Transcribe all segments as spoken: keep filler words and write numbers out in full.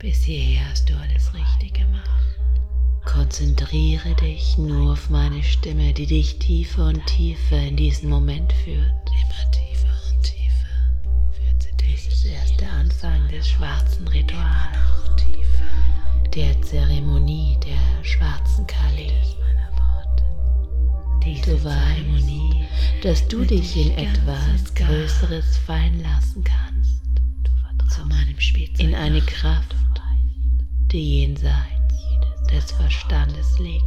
Bis hierher hast du alles richtig gemacht. Konzentriere dich nur auf meine Stimme, die dich tiefer und tiefer in diesen Moment führt. Immer tiefer und tiefer führt sie dich. Dies ist erst der Anfang des schwarzen Rituals, Noch tiefer. der Zeremonie der schwarzen Kali. Du weißt, dass du dich in etwas Größeres fallen lassen kannst, Zu meinem Spielzeug. in eine Kraft, die jenseits des Verstandes liegt.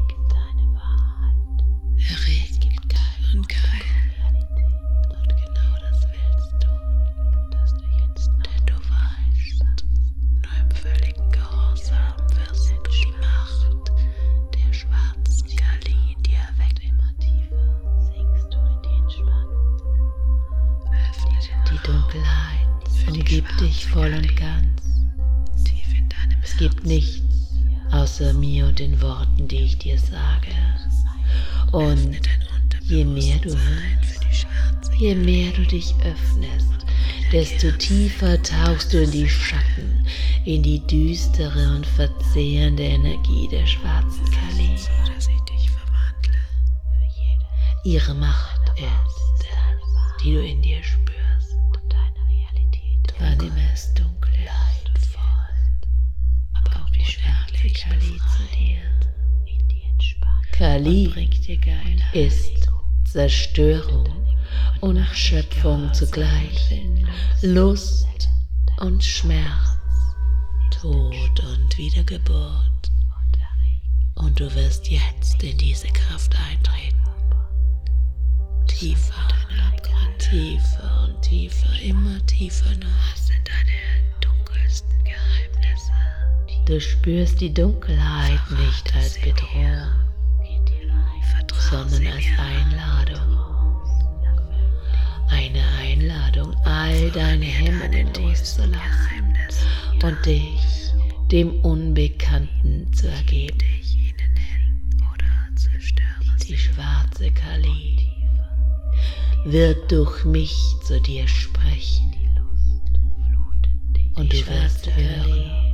Erregt und geil. Und genau das willst du, dass du jetzt denn du weißt, nur im völligen Gehorsam wirst du die Macht der schwarzen Kali in dir erwecken. Immer tiefer sinkst du in die Entspannung. Öffne den Die Dunkelheit umgibt dich voll und ganz. tief in deinem Es gibt nichts außer mir und den Worten, die ich dir sage. Und je mehr du hörst, je mehr du dich öffnest, desto tiefer tauchst du in die Schatten, in die düstere und verzehrende Energie der schwarzen Kali. dass ich dich verwandle. Ihre Macht ist es, die du in dir spürst. Und deine Realität Du annimmst dunkle, aber auch die schwarze Kali zu dir. in die Entspannung. Kali Bringt dir Geilheit. ist Zerstörung und Schöpfung zugleich, Lust und Schmerz, Tod und Wiedergeburt. Und du wirst jetzt in diese Kraft eintreten. Tiefer, tiefer und tiefer, immer tiefer noch. Was sind deine dunkelsten Geheimnisse? Du spürst die Dunkelheit nicht als Bedrohung, sondern als Einladung. Eine Einladung, all deine Hemmungen loszulassen und dich dem Unbekannten zu ergeben. Dich ihnen hin oder zerstöre sie. Die schwarze Kali wird durch mich zu dir sprechen und du wirst hören,